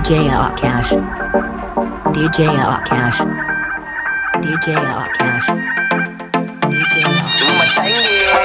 DJ Akash. DJ Akash. DJ Akash. DJ Akash.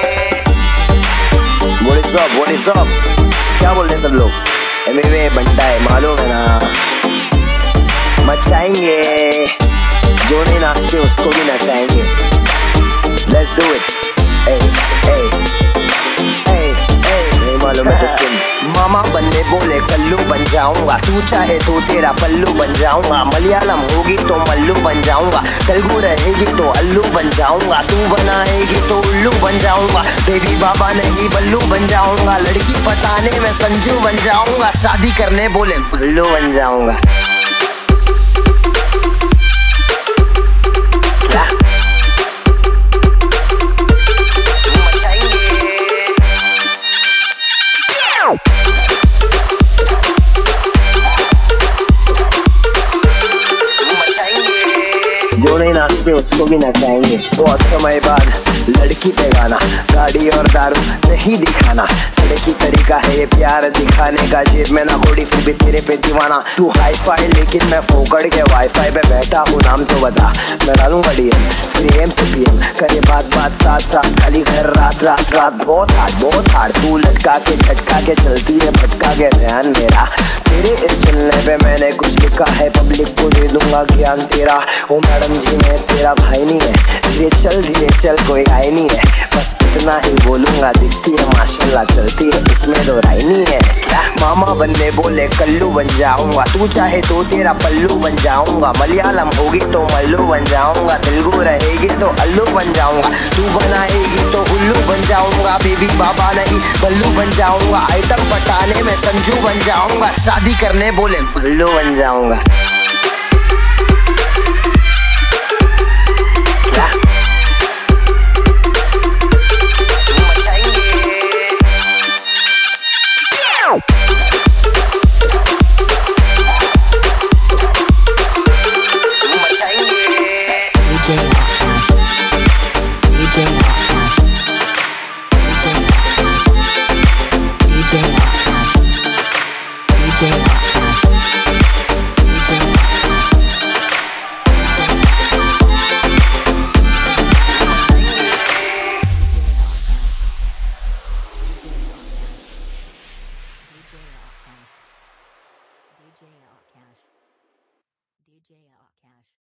What is up? What is up? क्या बोल रहे सब लोग? MMA बनता है मालूम है ना? मचाएंगे, जो नहीं नाचते उसको भी नचाएंगे. Let's do it. Hey, hey, hey, hey. नहीं मालूम है तो सुन. मामा बनने बोले कल्लू बन जाऊंगा, तू चाहे तो तेरा पल्लू बन जाऊंगा. मलयालम होगी तो मल्लू बन जाऊंगा, तेलुगु रहेगी तो अल्लू बन जाऊंगा. तू बनाएगी तो उल्लू बन जाऊंगा, बेबी बाबा नहीं बल्लू बन जाऊंगा. लड़की पटाने में संजू बन जाऊंगा, शादी करने बोले सुल्लू बन जाऊंगा. जो नहीं नाचते उसको भी नचाएंगे. बहुत समय बाद लड़की पे गाना, गाड़ी और दारू नहीं दिखाना. सड़की तरीका है ये प्यार दिखाने का, जेब में ना कोड़ी फिर भी तेरे पे दीवाना. तू हाई फाई लेकिन मैं फोकड़ के वाईफाई पे बैठा हूँ. नाम तो बता, मैं डालूंगा डीएम फिर एम से पीएम. करे बात बात साथ साथ, खाली घर रात रात रात. बहुत हार्ड तू लटका के झटका के चलती है, भटका के ध्यान मेरा. तेरे इस चलने पे मैंने कुछ लिखा है, पब्लिक को दे दूंगा ज्ञान तेरा. ओ मैडम जी मैं तेरा भाई नहीं है, धीरे चल कोई गाय नहीं है. बस इतना ही बोलूंगा, दिखती है माशाल्लाह चलती है, इसमें दो राय नहीं है. मामा बनने बोले कल्लू बन जाऊंगा, तू चाहे तो तेरा पल्लू बन जाऊंगा. मलयालम होगी तो मल्लू बन जाऊंगा, तेलुगु रहेगी तो अल्लू बन जाऊंगा. तू बनाएगी तो उल्लू बन जाऊंगा, बेबी बाबा नहीं बल्लू बन जाऊंगा. आइटम पटाने में संजू बन जाऊंगा, शादी करने बोले सुल्लू बन जाऊंगा. DJ Akash. DJ Akash. DJ Akash. DJ Akash. DJ Akash. DJ Akash.